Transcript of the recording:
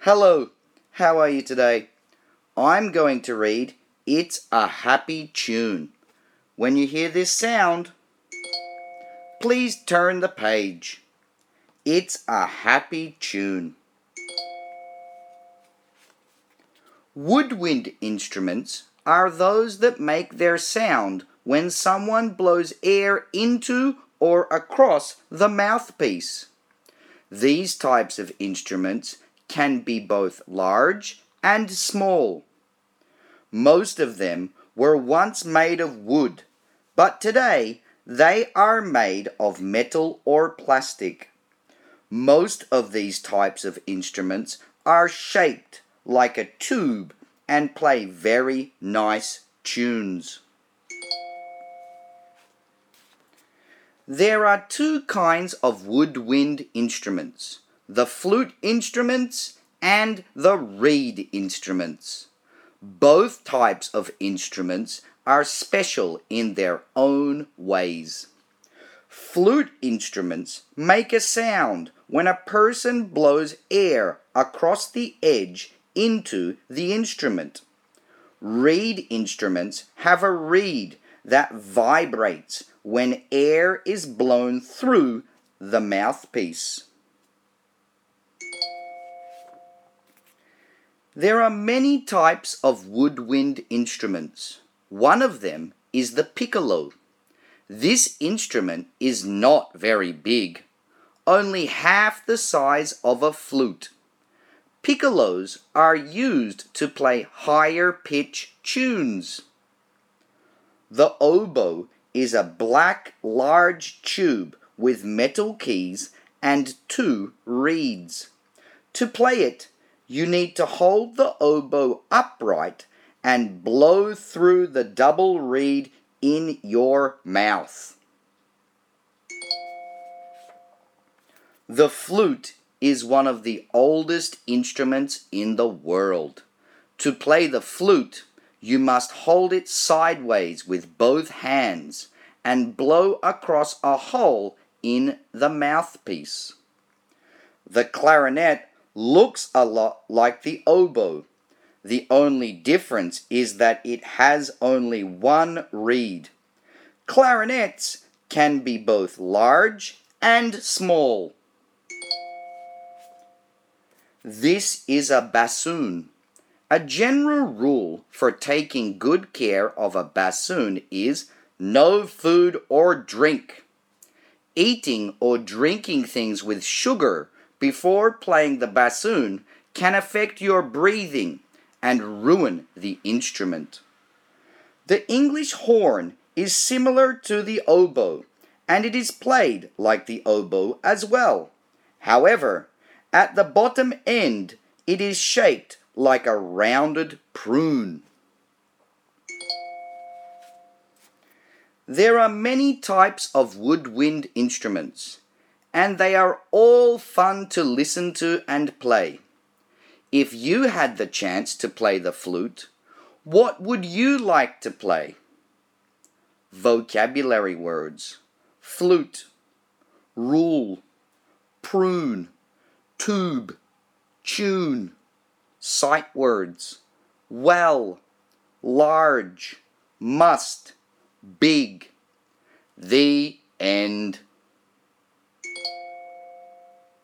Hello, how are you today? I'm going to read It's a Happy Tune. When you hear this sound, please turn the page. It's a happy tune. Woodwind instruments are those that make their sound when someone blows air into or across the mouthpiece. These types of instruments can be both large and small. Most of them were once made of wood, but today they are made of metal or plastic. Most of these types of instruments are shaped like a tube and play very nice tunes. There are two kinds of woodwind instruments, the flute instruments and the reed instruments. Both types of instruments are special in their own ways. Flute instruments make a sound when a person blows air across the edge into the instrument. Reed instruments have a reed that vibrates when air is blown through the mouthpiece. There are many types of woodwind instruments. One of them is the piccolo. This instrument is not very big, only half the size of a flute. Piccolos are used to play higher pitch tunes. The oboe is a black large tube with metal keys and two reeds. To play it, you need to hold the oboe upright and blow through the double reed in your mouth. The flute is one of the oldest instruments in the world. To play the flute, you must hold it sideways with both hands and blow across a hole in the mouthpiece. The clarinet looks a lot like the oboe. The only difference is that it has only one reed. Clarinets can be both large and small. This is a bassoon. A general rule for taking good care of a bassoon is no food or drink. Eating or drinking things with sugar before playing the bassoon can affect your breathing and ruin the instrument. The English horn is similar to the oboe, and it is played like the oboe as well. However, at the bottom end, it is shaped like a rounded prune. There are many types of woodwind instruments, and they are all fun to listen to and play. If you had the chance to play the flute, what would you like to play? Vocabulary words: flute, rule, prune, tube, tune. Sight words: well, large, must, big. The end.